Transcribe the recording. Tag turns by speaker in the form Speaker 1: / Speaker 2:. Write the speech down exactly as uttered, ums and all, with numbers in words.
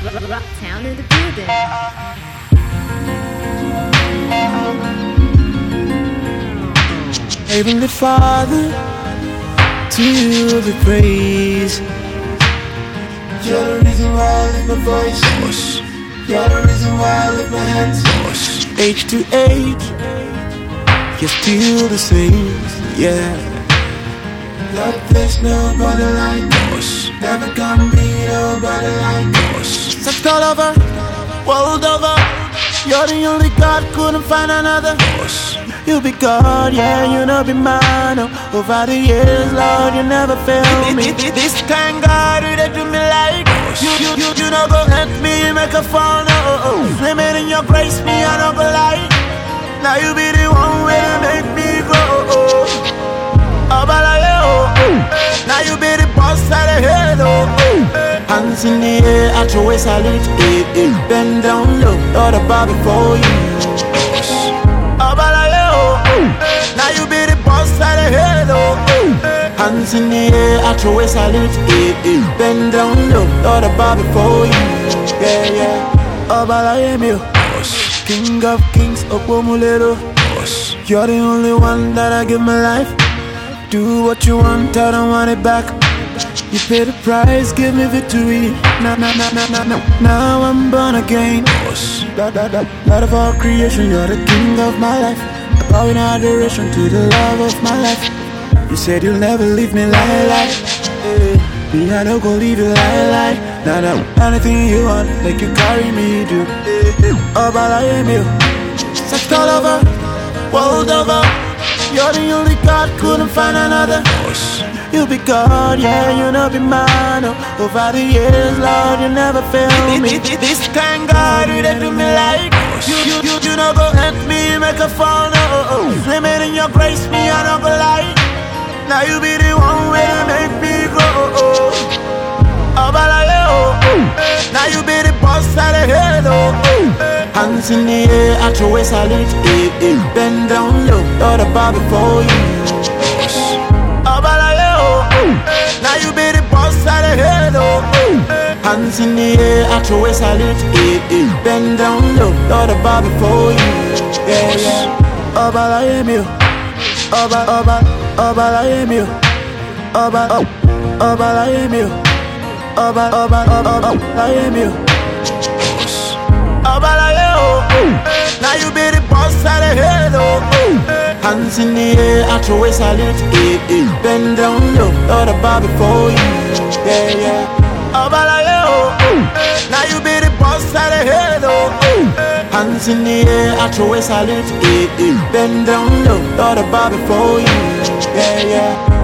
Speaker 1: Rocktown in the building.
Speaker 2: Heavenly Father, to you the praise. You're the reason why I lift my voice. You're the reason why I lift my hands. Age to age, you're still the same, yeah. Love, there's nobody like us. Never gonna be nobody like us. Searched all over, world over. You're the only God, couldn't find another. You be God, yeah, you know be mine. Oh, over the years, Lord, you never fail me. This kind God, you they do me like you, you, you, you know go help me make a phone. Oh, oh, limit in your grace, me I don't go lie. Now you be the one way to make me grow. Oh, oh, but like, oh, oh. Now you be the boss of the head. Oh, oh. Hands in the air, at your waist, I salute. Eh, eh. Bend down low, Lord, I bow before you. Now you be the boss of the head, oh, oh. Hands in the air, at your waist, salute, eh, eh. Bend down low, Lord, I bow before you, yeah, yeah. Oh, but I am you, King of kings, Opomulero. You're the only one that I give my life. Do what you want, I don't want it back. You pay the price, give me victory. Now, now, now, now, now, now, now I'm born again. Lord, Lord, Lord, Lord of all creation, you're the king of my life. I bow in adoration to the love of my life. You said you'll never leave me lie, lie. Hey, me, I don't go leave you lie, lie. Now, now, anything you want, like you carry me, do. Hey, hey. Oh, but I am you. Searched all over, world over. You're the only God, couldn't find another. You be God, yeah, you know be mine. Oh, over the years, Lord, you never fail me. This kind God, you they do me like you, you, you, you know go help me make a phone. Oh, oh, limit in your grace, me I don't go lie. Now you be the one way to make me grow. Oh, oh, but like, oh, oh. Now you be the boss of the head. Oh, oh. Hands in the air, at your waist, salute. Eh, eh. Bend down low, Lord, I bow before you. Oh, but like, oh, oh. Now you be the boss of the head. Oh, oh. Hands in the air, at your waist, salute. Eh, eh. Bend down low, Lord, I bow before you. Yeah, yeah. Oh, but I am you. Oh, but, oh, but, oh, but I am you. Oh, but, oh, oh, but I am you. Oh, but, oh, but, oh, oh, oh, I am you. Oh, but I am, oh, oh. Now you be the boss of the head. Oh, oh. Hands in the air, at your waist, salute. Eh, eh. Bend down low, Lord, I bow before you. Yeah, yeah. Oh, but I am, oh, oh. Now you be the boss of the head. Oh, oh. Hands in the air, at your waist, salute. Eh, eh. Bend down low, Lord, I bow before you. Yeah, yeah.